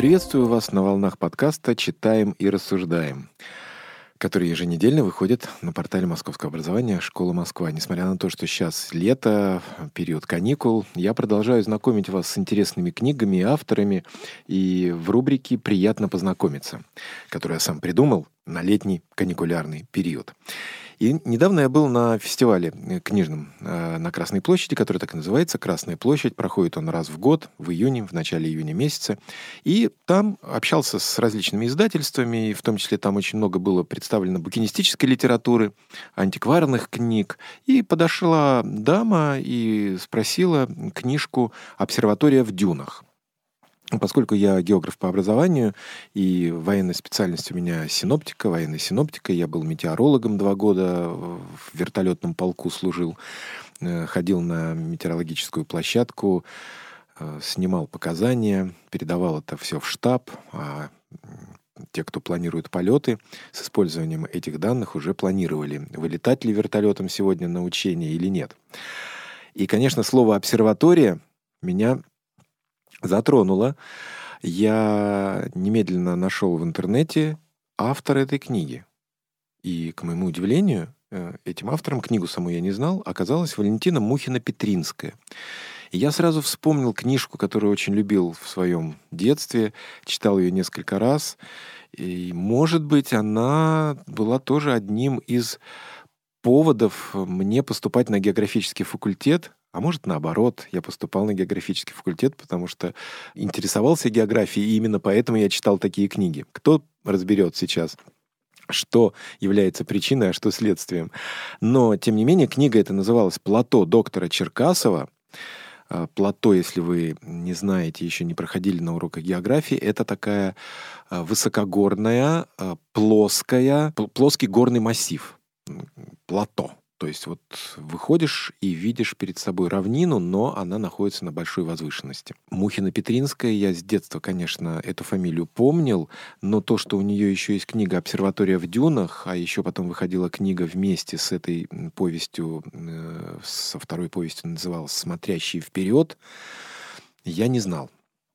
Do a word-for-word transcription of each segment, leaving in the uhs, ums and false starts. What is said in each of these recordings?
Приветствую вас на волнах подкаста «Читаем и рассуждаем», который еженедельно выходит на портале Московского образования «Школа Москва». Несмотря на то, что сейчас лето, период каникул, я продолжаю знакомить вас с интересными книгами и авторами. И в рубрике «Приятно познакомиться», которую я сам придумал на летний каникулярный период. И недавно я был на фестивале книжном э, на Красной площади, который так и называется «Красная площадь». Проходит он раз в год, в июне, в начале июня месяца. И там общался с различными издательствами, и в том числе там очень много было представлено букинистической литературы, антикварных книг. И подошла дама и спросила книжку «Обсерватория в дюнах». Поскольку я географ по образованию, и военная специальность у меня синоптика, военная синоптика, я был метеорологом два года, в вертолетном полку служил, ходил на метеорологическую площадку, снимал показания, передавал это все в штаб, а те, кто планирует полеты, с использованием этих данных уже планировали, вылетать ли вертолетом сегодня на учение или нет. И, конечно, слово «обсерватория» меня затронуло. Я немедленно нашел в интернете автора этой книги. И, к моему удивлению, этим автором, книгу саму я не знал, оказалась Валентина Мухина-Петринская. И я сразу вспомнил книжку, которую очень любил в своем детстве, читал ее несколько раз. И, может быть, она была тоже одним из поводов мне поступать на географический факультет. А может, наоборот, я поступал на географический факультет, потому что интересовался географией, и именно поэтому я читал такие книги. Кто разберет сейчас, что является причиной, а что следствием. Но, тем не менее, книга эта называлась «Плато доктора Черкасова». Плато, если вы не знаете, еще не проходили на уроках географии, это такая высокогорная, плоская, плоский горный массив. Плато. То есть вот выходишь и видишь перед собой равнину, но она находится на большой возвышенности. Мухина-Петринская, я с детства, конечно, эту фамилию помнил, но то, что у нее еще есть книга «Обсерватория в дюнах», а еще потом выходила книга вместе с этой повестью, э, со второй повестью называлась «Смотрящий вперед», я не знал.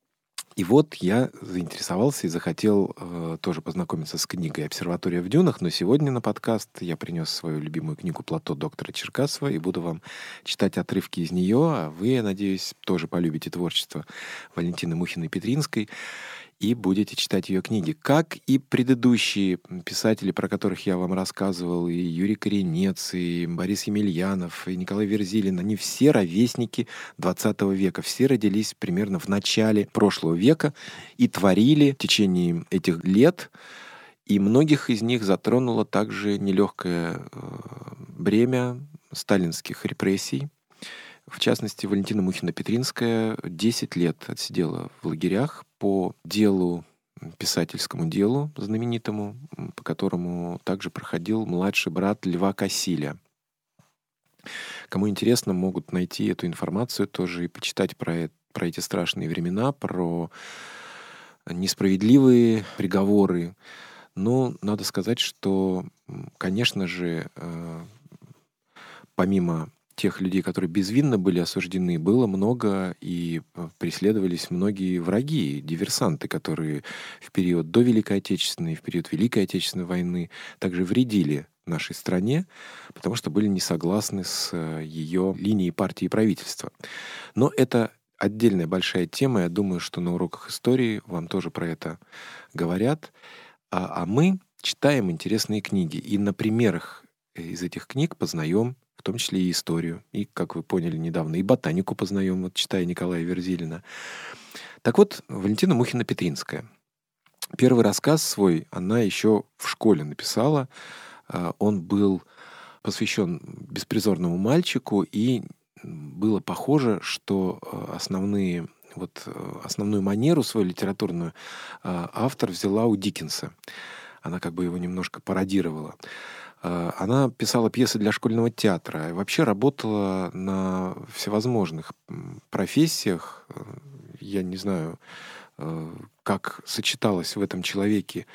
И вот я заинтересовался и захотел э, тоже познакомиться с книгой «Обсерватория в дюнах», но сегодня на подкаст я принес свою любимую книгу «Плато доктора Черкасова» и буду вам читать отрывки из нее, а вы, я надеюсь, тоже полюбите творчество Валентины Мухиной-Петринской и будете читать ее книги. Как и предыдущие писатели, про которых я вам рассказывал, и Юрий Коренец, и Борис Емельянов, и Николай Верзилин, они все ровесники двадцатого века. Все родились примерно в начале прошлого века и творили в течение этих лет. И многих из них затронуло также нелегкое э, бремя сталинских репрессий. В частности, Валентина Мухина-Петринская десять лет отсидела в лагерях по делу, писательскому делу знаменитому, по которому также проходил младший брат Льва Кассиля. Кому интересно, могут найти эту информацию тоже и почитать про, про эти страшные времена, про несправедливые приговоры. Но надо сказать, что, конечно же, помимо тех людей, которые безвинно были осуждены, было много и преследовались многие враги, диверсанты, которые в период до Великой Отечественной, в период Великой Отечественной войны также вредили нашей стране, потому что были не согласны с ее линией партии и правительства. Но это отдельная большая тема. Я думаю, что на уроках истории вам тоже про это говорят. А, а мы читаем интересные книги. И на примерах из этих книг познаем в том числе и историю, и, как вы поняли недавно, и ботанику познаем, вот читая Николая Верзилина. Так вот, Валентина Мухина-Петринская. Первый рассказ свой она еще в школе написала. Он был посвящен беспризорному мальчику, и было похоже, что основные, вот, основную манеру свою литературную автор взяла у Диккенса. Она как бы его немножко пародировала. Она писала пьесы для школьного театра и вообще работала на всевозможных профессиях. Я не знаю, как сочеталось в этом человеке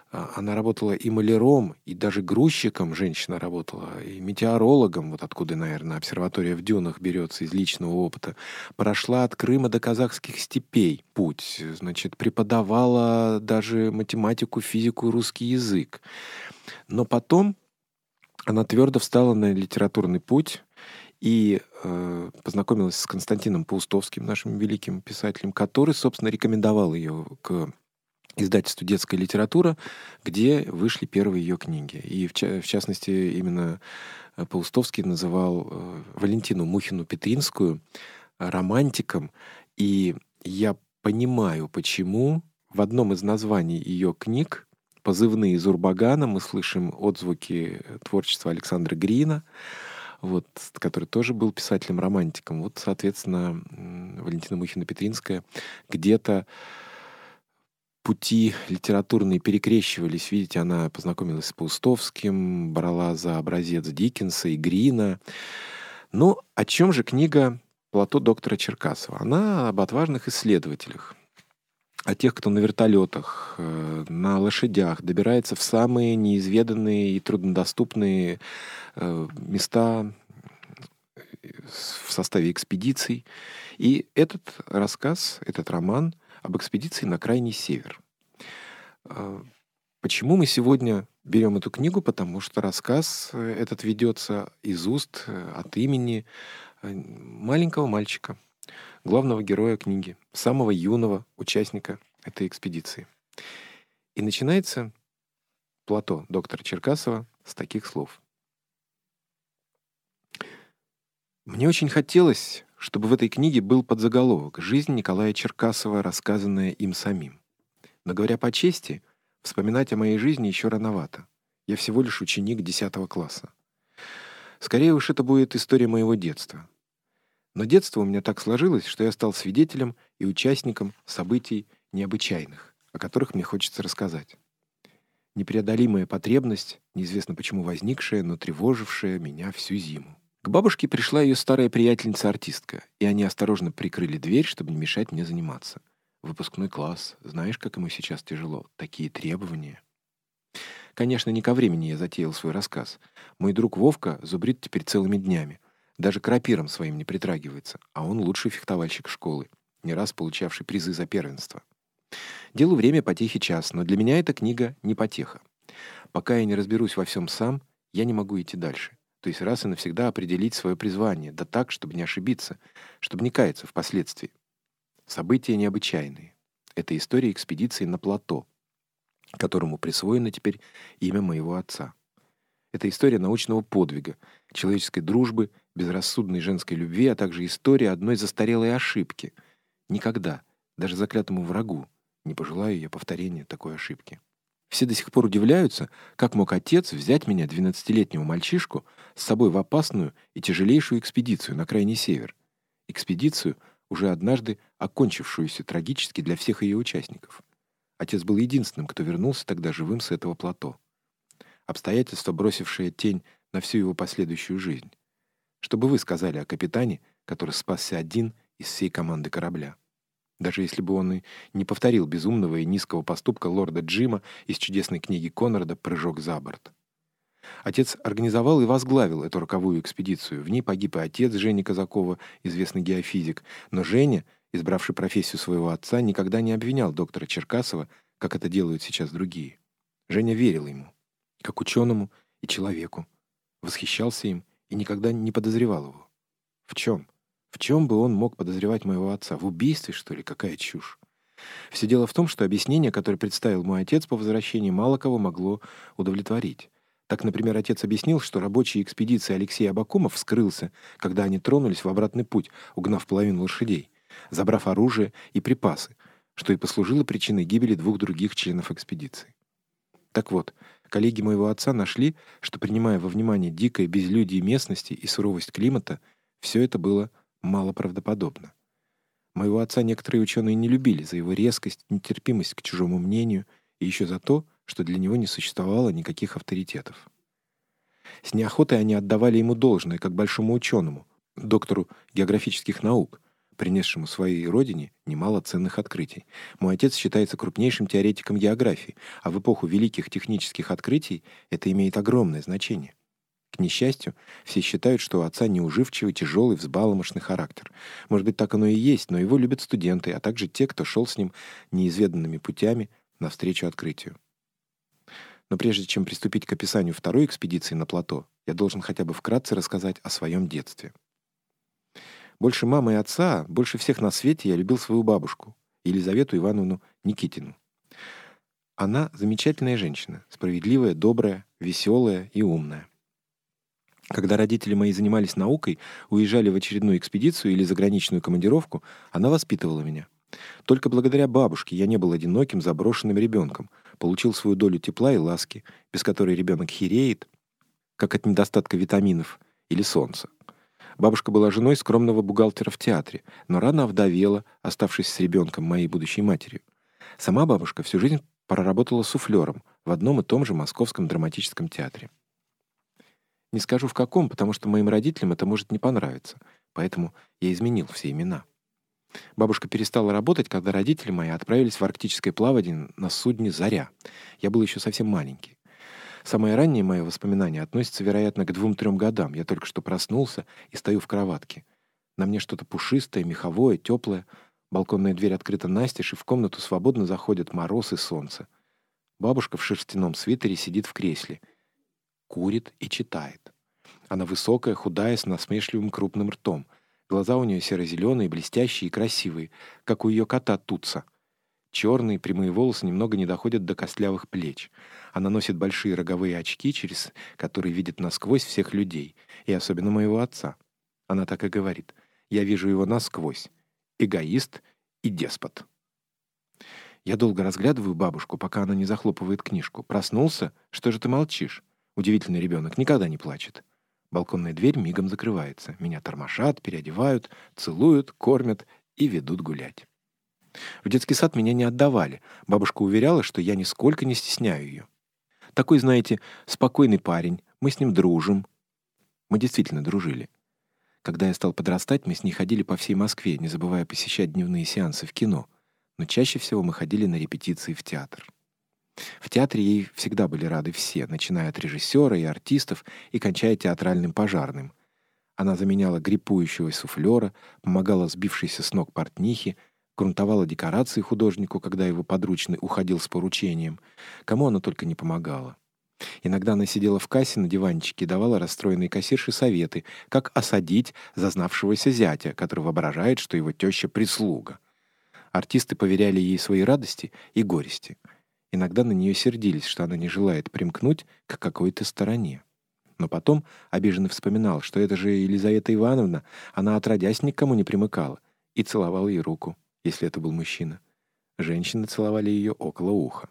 А, Она работала и маляром, и даже грузчиком женщина работала, и метеорологом, вот откуда, наверное, обсерватория в дюнах берется из личного опыта. Прошла от Крыма до казахских степей путь, значит, преподавала даже математику, физику и русский язык. Но потом она твердо встала на литературный путь и э, познакомилась с Константином Паустовским, нашим великим писателем, который, собственно, рекомендовал ее к издательству «Детская литература», где вышли первые ее книги. И, в, ча- в частности, именно э, Паустовский называл э, Валентину Мухину-Петринскую э, романтиком. И я понимаю, почему в одном из названий ее книг «Позывные Зурбагана» мы слышим отзвуки э, творчества Александра Грина, вот, который тоже был писателем-романтиком. Вот, соответственно, м, Валентина Мухина-Петринская где-то пути литературные перекрещивались. Видите, она познакомилась с Паустовским, брала за образец Диккенса и Грина. Но о чем же книга «Плато доктора Черкасова»? Она об отважных исследователях, о тех, кто на вертолетах, э, на лошадях добирается в самые неизведанные и труднодоступные э, места э, в составе экспедиций. И этот рассказ, этот роман об экспедиции на крайний север. А, Почему мы сегодня берем эту книгу? Потому что рассказ э, этот ведется из уст, э, от имени э, маленького мальчика, главного героя книги, самого юного участника этой экспедиции. И начинается плато доктора Черкасова с таких слов. Мне очень хотелось, чтобы в этой книге был подзаголовок «Жизнь Николая Черкасова, рассказанная им самим». Но, говоря по чести, вспоминать о моей жизни еще рановато. Я всего лишь ученик десятого класса. Скорее уж это будет история моего детства. Но детство у меня так сложилось, что я стал свидетелем и участником событий необычайных, о которых мне хочется рассказать. Непреодолимая потребность, неизвестно почему возникшая, но тревожившая меня всю зиму. К бабушке пришла ее старая приятельница-артистка, и они осторожно прикрыли дверь, чтобы не мешать мне заниматься. Выпускной класс, знаешь, как ему сейчас тяжело, такие требования. Конечно, не ко времени я затеял свой рассказ. Мой друг Вовка зубрит теперь целыми днями. Даже к рапирам своим не притрагивается, а он лучший фехтовальщик школы, не раз получавший призы за первенство. Делу время потехи час, но для меня эта книга не потеха. Пока я не разберусь во всем сам, я не могу идти дальше. То есть раз и навсегда определить свое призвание, да так, чтобы не ошибиться, чтобы не каяться впоследствии. События необычайные. Это история экспедиции на плато, которому присвоено теперь имя моего отца. Это история научного подвига, человеческой дружбы, безрассудной женской любви, а также история одной застарелой ошибки. Никогда, даже заклятому врагу, не пожелаю я повторения такой ошибки. Все до сих пор удивляются, как мог отец взять меня, двенадцатилетнего мальчишку, с собой в опасную и тяжелейшую экспедицию на крайний север. Экспедицию, уже однажды окончившуюся трагически для всех ее участников. Отец был единственным, кто вернулся тогда живым с этого плато. Обстоятельство, бросившее тень на всю его последующую жизнь. Что бы вы сказали о капитане, который спасся один из всей команды корабля? Даже если бы он и не повторил безумного и низкого поступка лорда Джима из чудесной книги Конрада «Прыжок за борт». Отец организовал и возглавил эту роковую экспедицию. В ней погиб и отец Жени Казакова, известный геофизик. Но Женя, избравший профессию своего отца, никогда не обвинял доктора Черкасова, как это делают сейчас другие. Женя верил ему, как ученому и человеку, восхищался им и никогда не подозревал его. В чем? В чем бы он мог подозревать моего отца? В убийстве, что ли? Какая чушь. Все дело в том, что объяснение, которое представил мой отец по возвращении, мало кого могло удовлетворить. Так, например, отец объяснил, что рабочий экспедиции Алексей Абакумов вскрылся, когда они тронулись в обратный путь, угнав половину лошадей, забрав оружие и припасы, что и послужило причиной гибели двух других членов экспедиции. Так вот, коллеги моего отца нашли, что, принимая во внимание дикое безлюдие местности и суровость климата, все это было малоправдоподобно. Моего отца некоторые ученые не любили за его резкость, нетерпимость к чужому мнению и еще за то, что для него не существовало никаких авторитетов. С неохотой они отдавали ему должное, как большому ученому, доктору географических наук, принесшему своей родине немало ценных открытий. Мой отец считается крупнейшим теоретиком географии, а в эпоху великих технических открытий это имеет огромное значение. К несчастью, все считают, что у отца неуживчивый, тяжелый, взбаломошный характер. Может быть, так оно и есть, но его любят студенты, а также те, кто шел с ним неизведанными путями навстречу открытию. Но прежде чем приступить к описанию второй экспедиции на плато, я должен хотя бы вкратце рассказать о своем детстве. Больше мамы и отца, больше всех на свете я любил свою бабушку, Елизавету Ивановну Никитину. Она замечательная женщина, справедливая, добрая, веселая и умная. Когда родители мои занимались наукой, уезжали в очередную экспедицию или заграничную командировку, она воспитывала меня. Только благодаря бабушке я не был одиноким, заброшенным ребенком, получил свою долю тепла и ласки, без которой ребенок хереет, как от недостатка витаминов или солнца. Бабушка была женой скромного бухгалтера в театре, но рано овдовела, оставшись с ребенком, моей будущей матерью. Сама бабушка всю жизнь проработала суфлером в одном и том же Московском драматическом театре. Не скажу в каком, потому что моим родителям это может не понравиться, поэтому я изменил все имена. Бабушка перестала работать, когда родители мои отправились в арктическое плавание на судне «Заря». Я был еще совсем маленький. Самое раннее мое воспоминание относится, вероятно, к двум-трем годам. Я только что проснулся и стою в кроватке. На мне что-то пушистое, меховое, теплое. Балконная дверь открыта настежь, и в комнату свободно заходят мороз и солнце. Бабушка в шерстяном свитере сидит в кресле. Курит и читает. Она высокая, худая, с насмешливым крупным ртом. Глаза у нее серо-зеленые, блестящие и красивые, как у ее кота Тутса. Черные прямые волосы немного не доходят до костлявых плеч. Она носит большие роговые очки, через которые видит насквозь всех людей, и особенно моего отца. Она так и говорит: «Я вижу его насквозь. Эгоист и деспот». Я долго разглядываю бабушку, пока она не захлопывает книжку. «Проснулся? Что же ты молчишь?» Удивительный ребенок, никогда не плачет. Балконная дверь мигом закрывается. Меня тормошат, переодевают, целуют, кормят и ведут гулять. В детский сад меня не отдавали. Бабушка уверяла, что я нисколько не стесняю ее. Такой, знаете, спокойный парень. Мы с ним дружим. Мы действительно дружили. Когда я стал подрастать, мы с ней ходили по всей Москве, не забывая посещать дневные сеансы в кино. Но чаще всего мы ходили на репетиции в театр. В театре ей всегда были рады все, начиная от режиссера и артистов и кончая театральным пожарным. Она заменяла гриппующего суфлера, помогала сбившейся с ног портнихе, грунтовала декорации художнику, когда его подручный уходил с поручением. Кому она только не помогала. Иногда она сидела в кассе на диванчике и давала расстроенной кассирше советы, как осадить зазнавшегося зятя, который воображает, что его теща прислуга. Артисты поверяли ей свои радости и горести. Иногда на нее сердились, что она не желает примкнуть к какой-то стороне. Но потом обиженно вспоминал, что это же Елизавета Ивановна, она отродясь никому не примыкала, и целовал ей руку, если это был мужчина. Женщины целовали ее около уха.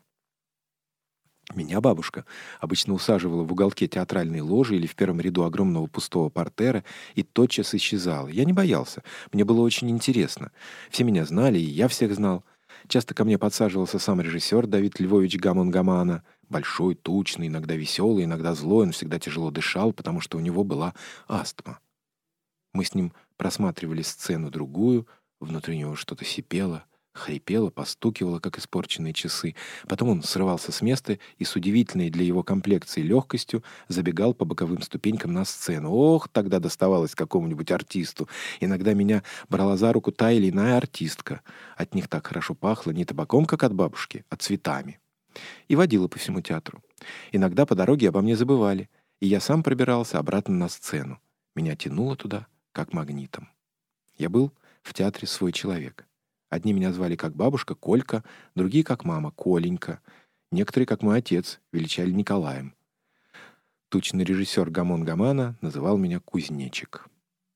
Меня бабушка обычно усаживала в уголке театральной ложи или в первом ряду огромного пустого портера и тотчас исчезала. Я не боялся, мне было очень интересно. Все меня знали, и я всех знал. Часто ко мне подсаживался сам режиссер Давид Львович Гамон-Гамана. Большой, тучный, иногда веселый, иногда злой, он всегда тяжело дышал, потому что у него была астма. Мы с ним просматривали сцену-другую, внутри него что-то сипело, хрипело, постукивало, как испорченные часы. Потом он срывался с места и с удивительной для его комплекции легкостью забегал по боковым ступенькам на сцену. Ох, тогда доставалось какому-нибудь артисту. Иногда меня брала за руку та или иная артистка. От них так хорошо пахло не табаком, как от бабушки, а цветами. И водила по всему театру. Иногда по дороге обо мне забывали, и я сам пробирался обратно на сцену. Меня тянуло туда, как магнитом. Я был в театре свой человек. Одни меня звали как бабушка Колька, другие как мама Коленька. Некоторые, как мой отец, величали Николаем. Тучный режиссер Гамон-Гамана называл меня Кузнечик.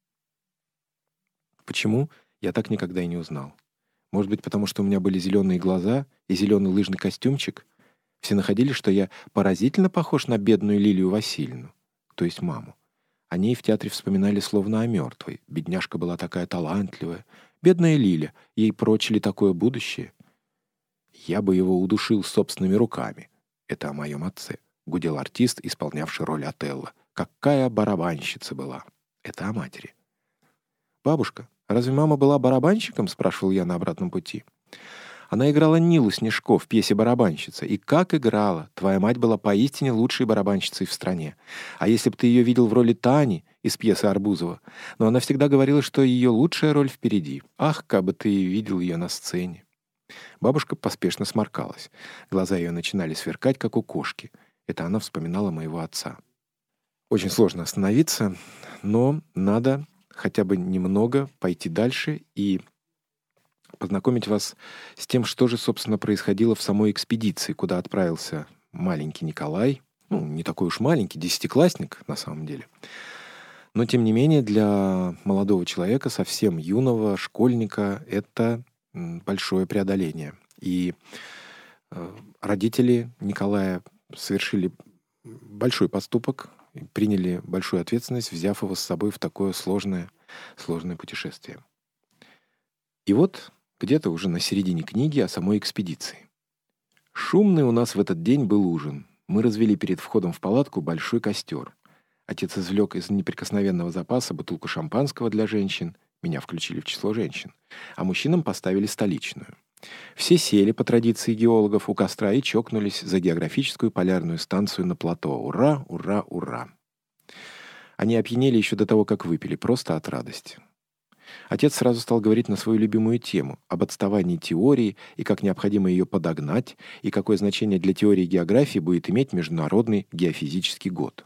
Почему, я так никогда и не узнал. Может быть, потому что у меня были зеленые глаза и зеленый лыжный костюмчик? Все находили, что я поразительно похож на бедную Лилию Васильевну, то есть маму. О ней в театре вспоминали словно о мертвой. Бедняжка была такая талантливая. Бедная Лиля, ей прочили такое будущее. Я бы его удушил собственными руками. Это о моем отце. Гудел артист, исполнявший роль Отелло. Какая барабанщица была. Это о матери. Бабушка, Разве мама была барабанщиком?» — спрашивал я на обратном пути. Она играла Нилу Снежко в пьесе «Барабанщица». И как играла! Твоя мать была поистине лучшей барабанщицей в стране. А если бы ты ее видел в роли Тани из пьесы Арбузова? Но она всегда говорила, что ее лучшая роль впереди. Ах, как бы ты видел ее на сцене! Бабушка поспешно сморкалась. Глаза ее начинали сверкать, как у кошки. Это она вспоминала моего отца. Очень сложно остановиться, но надо хотя бы немного пойти дальше и познакомить вас с тем, что же, собственно, происходило в самой экспедиции, куда отправился маленький Николай. Ну, не такой уж маленький, десятиклассник на самом деле. Но, тем не менее, для молодого человека, совсем юного школьника, это большое преодоление. И э, родители Николая совершили большой поступок, приняли большую ответственность, взяв его с собой в такое сложное, сложное путешествие. И вот где-то уже на середине книги о самой экспедиции. Шумный у нас в этот день был ужин. Мы развели перед входом в палатку большой костер. Отец извлек из неприкосновенного запаса бутылку шампанского для женщин. Меня включили в число женщин. А мужчинам поставили столичную. Все сели, по традиции геологов, у костра и чокнулись за географическую полярную станцию на плато. Ура, ура, ура! Они опьянели еще до того, как выпили, просто от радости. Отец сразу стал говорить на свою любимую тему, об отставании теории и как необходимо ее подогнать, и какое значение для теории географии будет иметь Международный геофизический год.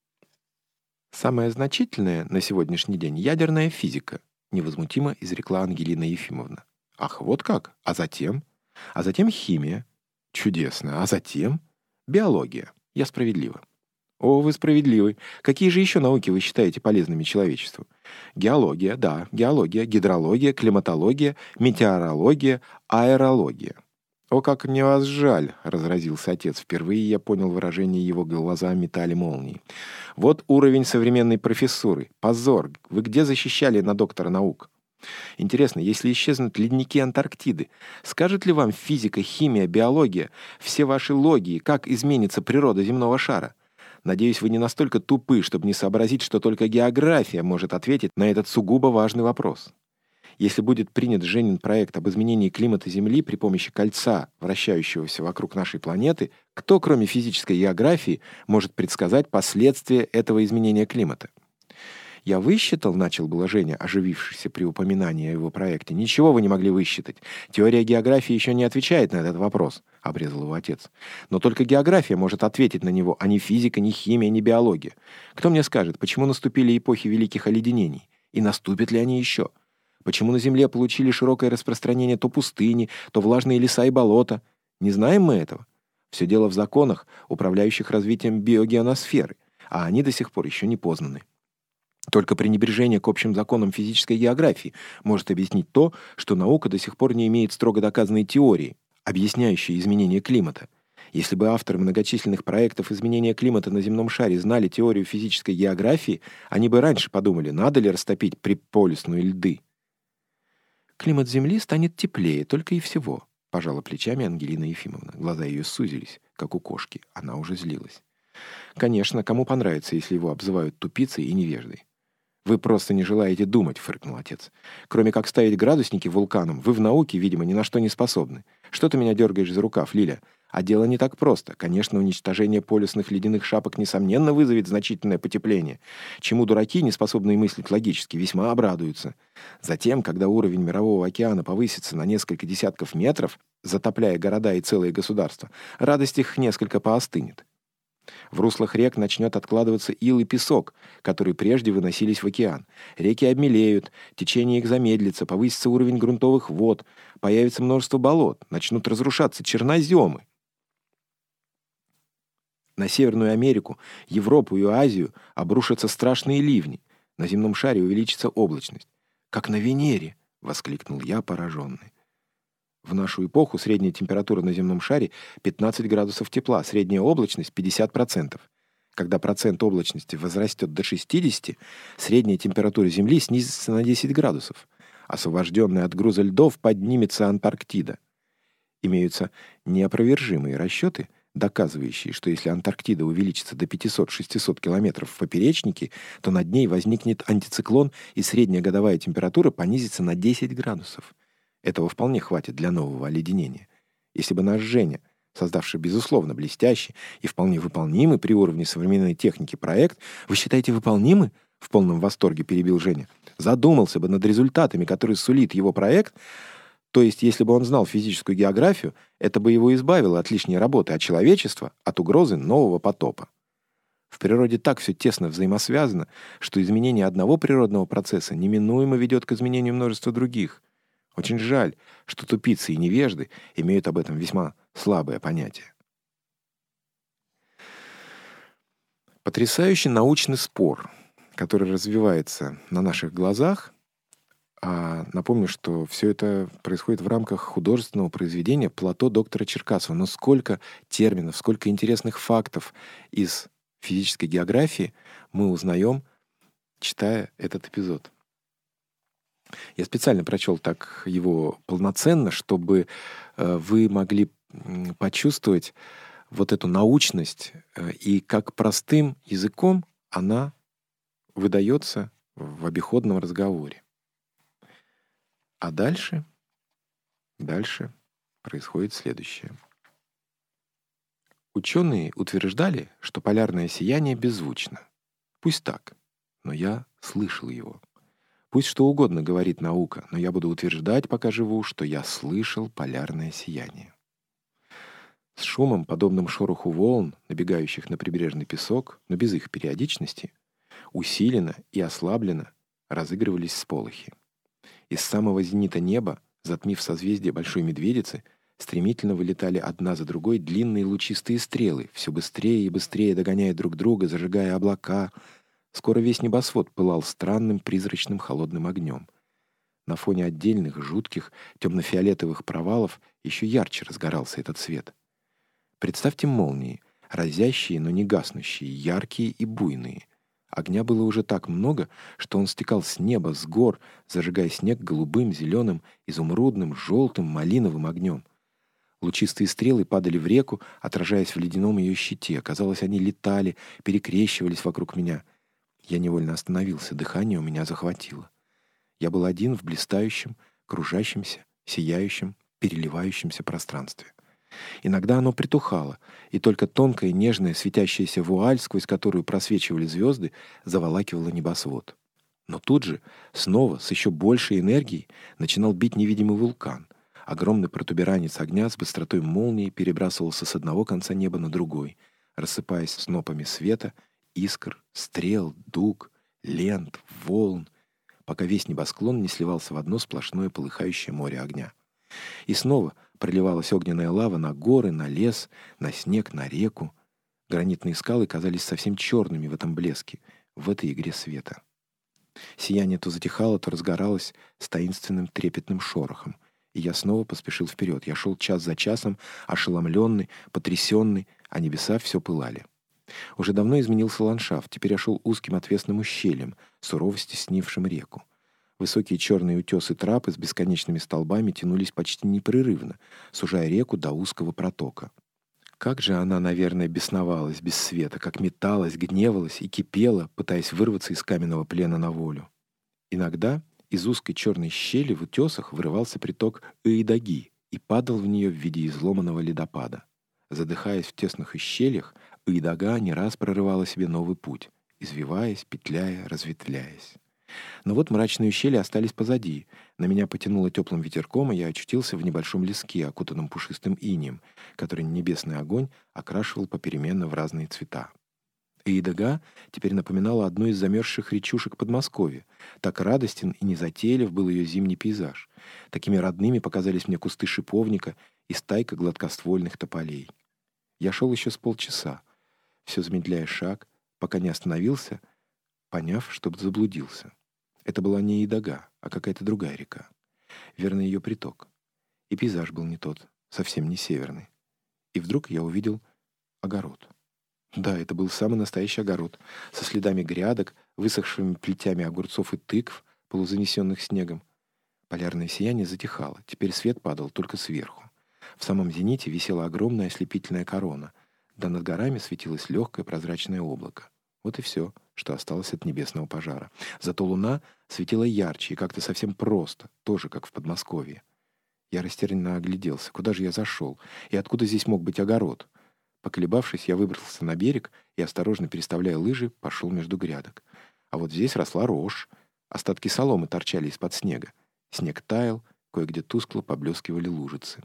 «Самое значительное на сегодняшний день — ядерная физика», невозмутимо изрекла Ангелина Ефимовна. «Ах, вот как? А затем? А затем химия. Чудесно. А затем? Биология. Я справедлива». «О, вы справедливы. Какие же еще науки вы считаете полезными человечеству?» «Геология, да, геология, гидрология, климатология, метеорология, аэрология». «О, как мне вас жаль!» — разразился отец. Впервые я понял выражение его глаза метали молнии. «Вот уровень современной профессуры. Позор! Вы где защищали на доктора наук?» «Интересно, если исчезнут ледники Антарктиды, скажет ли вам физика, химия, биология, все ваши логии, как изменится природа земного шара? Надеюсь, вы не настолько тупы, чтобы не сообразить, что только география может ответить на этот сугубо важный вопрос. Если будет принят Женин проект об изменении климата Земли при помощи кольца, вращающегося вокруг нашей планеты, кто, кроме физической географии, может предсказать последствия этого изменения климата?» «Я высчитал», — начал было Женя, оживившийся при упоминании о его проекте. «Ничего вы не могли высчитать. Теория географии еще не отвечает на этот вопрос», — обрезал его отец. «Но только география может ответить на него, а не физика, ни химия, ни биология. Кто мне скажет, почему наступили эпохи великих оледенений? И наступят ли они еще? Почему на Земле получили широкое распространение то пустыни, то влажные леса и болота? Не знаем мы этого? Все дело в законах, управляющих развитием биогеоносферы, а они до сих пор еще не познаны. Только пренебрежение к общим законам физической географии может объяснить то, что наука до сих пор не имеет строго доказанной теории, объясняющей изменение климата. Если бы авторы многочисленных проектов изменения климата на земном шаре знали теорию физической географии, они бы раньше подумали, надо ли растопить приполюсные льды. «Климат Земли станет теплее, только и всего», — пожала плечами Ангелина Ефимовна. Глаза ее сузились, как у кошки. Она уже злилась. «Конечно, кому понравится, если его обзывают тупицей и невеждой?» «Вы просто не желаете думать», — фыркнул отец. «Кроме как ставить градусники вулканам, вы в науке, видимо, ни на что не способны. Что ты меня дергаешь за рукав, Лиля? А дело не так просто. Конечно, уничтожение полюсных ледяных шапок несомненно вызовет значительное потепление, чему дураки, не способные мыслить логически, весьма обрадуются. Затем, когда уровень мирового океана повысится на несколько десятков метров, затопляя города и целые государства, радость их несколько поостынет. В руслах рек начнет откладываться ил и песок, которые прежде выносились в океан. Реки обмелеют, течение их замедлится, повысится уровень грунтовых вод, появится множество болот, начнут разрушаться черноземы. На Северную Америку, Европу и Азию обрушатся страшные ливни. На земном шаре увеличится облачность. «Как на Венере!» — воскликнул я, пораженный. В нашу эпоху средняя температура на земном шаре пятнадцать градусов тепла, средняя облачность пятьдесят процентов. Когда процент облачности возрастет до шестидесяти, средняя температура Земли снизится на десять градусов. Освобожденная от груза льдов поднимется Антарктида. Имеются неопровержимые расчеты, доказывающие, что если Антарктида увеличится до пятьсот-шестьсот километров в поперечнике, то над ней возникнет антициклон, и средняя годовая температура понизится на десять градусов. Этого вполне хватит для нового оледенения. Если бы наш Женя, создавший, безусловно, блестящий и вполне выполнимый при уровне современной техники проект, вы считаете выполнимый? В полном восторге перебил Женя. Задумался бы над результатами, которые сулит его проект. То есть, если бы он знал физическую географию, это бы его избавило от лишней работы, а человечество — от угрозы нового потопа. В природе так все тесно взаимосвязано, что изменение одного природного процесса неминуемо ведет к изменению множества других. Очень жаль, что тупицы и невежды имеют об этом весьма слабое понятие. Потрясающий научный спор, который развивается на наших глазах. А напомню, что все это происходит в рамках художественного произведения «Плато доктора Черкасова». Но сколько терминов, сколько интересных фактов из физической географии мы узнаем, читая этот эпизод. Я специально прочел так его полноценно, чтобы э, вы могли м, почувствовать вот эту научность э, и как простым языком она выдается в обиходном разговоре. А дальше, дальше происходит следующее. Ученые утверждали, что полярное сияние беззвучно. Пусть так, но я слышал его. Пусть что угодно говорит наука, но я буду утверждать, пока живу, что я слышал полярное сияние. С шумом, подобным шороху волн, набегающих на прибрежный песок, но без их периодичности, усиленно и ослабленно разыгрывались всполохи. Из самого зенита неба, затмив созвездие Большой Медведицы, стремительно вылетали одна за другой длинные лучистые стрелы, все быстрее и быстрее догоняя друг друга, зажигая облака. Скоро весь небосвод пылал странным призрачным холодным огнем. На фоне отдельных, жутких, темно-фиолетовых провалов еще ярче разгорался этот свет. Представьте молнии, разящие, но не гаснущие, яркие и буйные. Огня было уже так много, что он стекал с неба, с гор, зажигая снег голубым, зеленым, изумрудным, желтым, малиновым огнем. Лучистые стрелы падали в реку, отражаясь в ледяном ее щите. Казалось, они летали, перекрещивались вокруг меня. Я невольно остановился, дыхание у меня захватило. Я был один в блистающем, кружащемся, сияющем, переливающемся пространстве. Иногда оно притухало, и только тонкая, нежная, светящаяся вуаль, сквозь которую просвечивали звезды, заволакивала небосвод. Но тут же, снова, с еще большей энергией, начинал бить невидимый вулкан. Огромный протуберанец огня с быстротой молнии перебрасывался с одного конца неба на другой, рассыпаясь снопами света, искр, стрел, дуг, лент, волн, пока весь небосклон не сливался в одно сплошное полыхающее море огня. И снова проливалась огненная лава на горы, на лес, на снег, на реку. Гранитные скалы казались совсем черными в этом блеске, в этой игре света. Сияние то затихало, то разгоралось с таинственным трепетным шорохом, и я снова поспешил вперед. Я шел час за часом, ошеломленный, потрясенный, а небеса все пылали. Уже давно изменился ландшафт, теперь я шел узким отвесным ущельем, сурово стеснившим реку. Высокие черные утесы трапы с бесконечными столбами тянулись почти непрерывно, сужая реку до узкого протока. Как же она, наверное, бесновалась без света, как металась, гневалась и кипела, пытаясь вырваться из каменного плена на волю. Иногда из узкой черной щели в утесах вырывался приток Ыйдаги и падал в нее в виде изломанного ледопада. Задыхаясь в тесных ущельях, Ыйдага не раз прорывала себе новый путь, извиваясь, петляя, разветвляясь. Но вот мрачные ущелья остались позади. На меня потянуло теплым ветерком, и я очутился в небольшом леске, окутанном пушистым инеем, который небесный огонь окрашивал попеременно в разные цвета. Ыйдага теперь напоминала одну из замерзших речушек Подмосковья. Так радостен и незатейлив был ее зимний пейзаж. Такими родными показались мне кусты шиповника и стайка гладкоствольных тополей. Я шел еще с полчаса, все замедляя шаг, пока не остановился, поняв, что заблудился. Это была не Ыйдага, а какая-то другая река. Верно, ее приток. И пейзаж был не тот, совсем не северный. И вдруг я увидел огород. Да, это был самый настоящий огород, со следами грядок, высохшими плетями огурцов и тыкв, полузанесенных снегом. Полярное сияние затихало, теперь свет падал только сверху. В самом зените висела огромная ослепительная корона. да над горами светилось легкое прозрачное облако. Вот и все, что осталось от небесного пожара. Зато луна светила ярче и как-то совсем просто, тоже как в Подмосковье. Я растерянно огляделся. Куда же я зашел? И откуда здесь мог быть огород? Поколебавшись, я выбрался на берег и, осторожно переставляя лыжи, пошел между грядок. А вот здесь росла рожь. Остатки соломы торчали из-под снега. Снег таял, кое-где тускло поблескивали лужицы.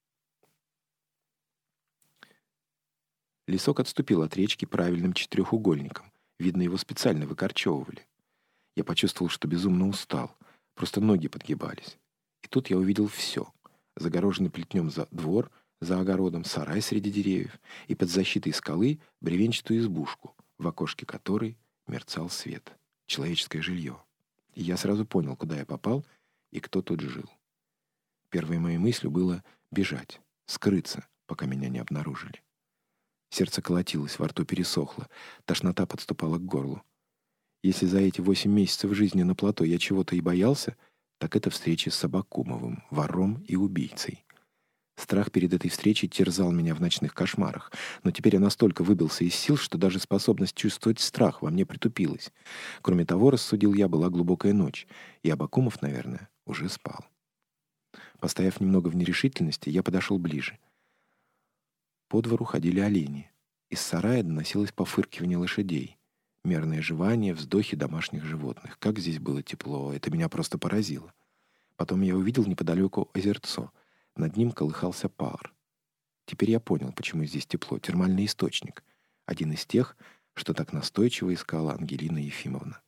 Лесок отступил от речки правильным четырехугольником. Видно, его специально выкорчевывали. Я почувствовал, что безумно устал. Просто ноги подгибались. И тут я увидел все. Загороженный плетнем за двор, за огородом сарай среди деревьев и под защитой скалы бревенчатую избушку, в окошке которой мерцал свет. Человеческое жилье. И я сразу понял, куда я попал и кто тут жил. Первой моей мыслью было бежать, скрыться, пока меня не обнаружили. Сердце колотилось, во рту пересохло, тошнота подступала к горлу. Если за эти восемь месяцев жизни на плато я чего-то и боялся, так это встречи с Абакумовым, вором и убийцей. Страх перед этой встречей терзал меня в ночных кошмарах, но теперь я настолько выбился из сил, что даже способность чувствовать страх во мне притупилась. Кроме того, рассудил я, была глубокая ночь, и Абакумов, наверное, уже спал. Постояв немного в нерешительности, я подошел ближе. По двору ходили олени. Из сарая доносилось пофыркивание лошадей. Мерное жевание, вздохи домашних животных. Как здесь было тепло, это меня просто поразило. Потом я увидел неподалеку озерцо. Над ним колыхался пар. Теперь я понял, почему здесь тепло. Термальный источник. Один из тех, что так настойчиво искала Ангелина Ефимовна.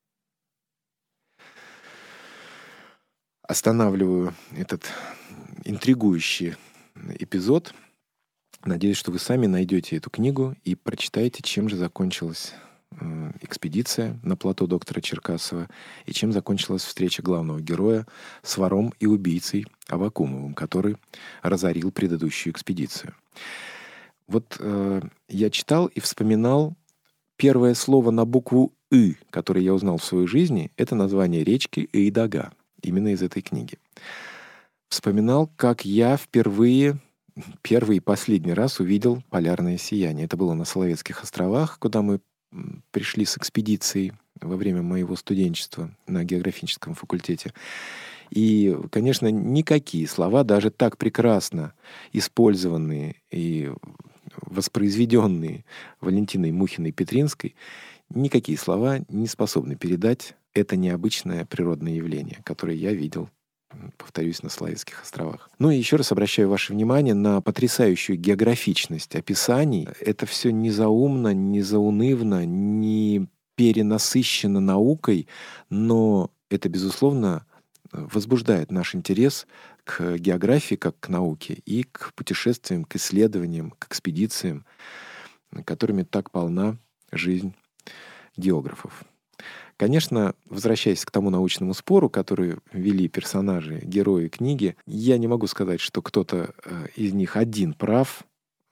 Останавливаю этот интригующий эпизод. Надеюсь, что вы сами найдете эту книгу и прочитаете, чем же закончилась э, экспедиция на плато доктора Черкасова и чем закончилась встреча главного героя с вором и убийцей Абакумовым, который разорил предыдущую экспедицию. Вот э, я читал и вспоминал первое слово на букву «ы», которое я узнал в своей жизни, это название речки Эйдага, именно из этой книги. Вспоминал, как я впервые... Первый и последний раз увидел полярное сияние. Это было на Соловецких островах, куда мы пришли с экспедицией во время моего студенчества на географическом факультете. И, конечно, никакие слова, даже так прекрасно использованные и воспроизведенные Валентиной Мухиной-Петринской, никакие слова не способны передать это необычное природное явление, которое я видел, повторюсь, на Соловецких островах. Ну и еще раз обращаю ваше внимание на потрясающую географичность описаний. Это все не заумно, не заунывно, не перенасыщено наукой, но это, безусловно, возбуждает наш интерес к географии как к науке и к путешествиям, к исследованиям, к экспедициям, которыми так полна жизнь географов. Конечно, возвращаясь к тому научному спору, который вели персонажи, герои книги, я не могу сказать, что кто-то из них один прав.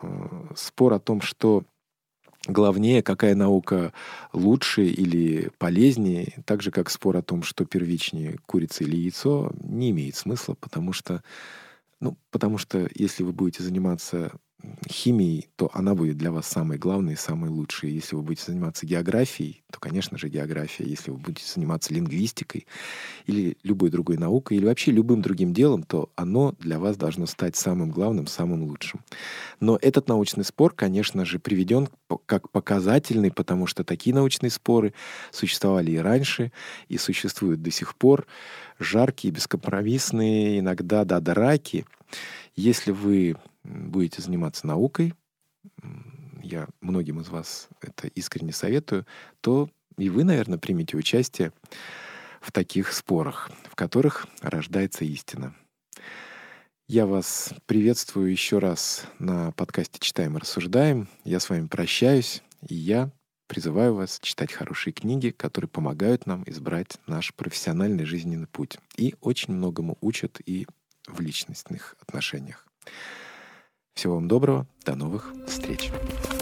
Спор о том, что главнее, какая наука лучше или полезнее, так же, как спор о том, что первичнее, курица или яйцо, не имеет смысла, потому что, ну, потому что если вы будете заниматься химией, то она будет для вас самой главной и самой лучшей. Если вы будете заниматься географией, то, конечно же, география. Если вы будете заниматься лингвистикой или любой другой наукой, или вообще любым другим делом, то оно для вас должно стать самым главным, самым лучшим. Но этот научный спор, конечно же, приведен как показательный, потому что такие научные споры существовали и раньше, и существуют до сих пор. Жаркие, бескомпромиссные, иногда до драки. Если вы будете заниматься наукой, я многим из вас это искренне советую, то и вы, наверное, примете участие в таких спорах, в которых рождается истина. Я вас приветствую еще раз на подкасте «Читаем и рассуждаем». Я с вами прощаюсь, и я призываю вас читать хорошие книги, которые помогают нам избрать наш профессиональный жизненный путь и очень многому учат и в личностных отношениях. Всего вам доброго, до новых встреч.